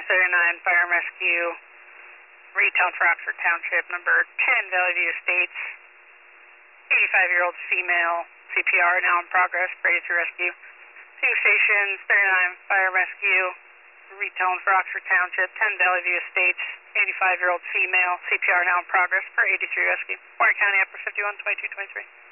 39 Fire and Rescue, Retown for Oxford Township, number 10 Valley View Estates, 85-year-old female, CPR now in progress, ready to rescue. Two stations, 39 Fire and Rescue, Retown for Oxford Township, 10 Valley View Estates, 85-year-old female, CPR now in progress for 83 rescue. Warren County, upper 51, 22, 23.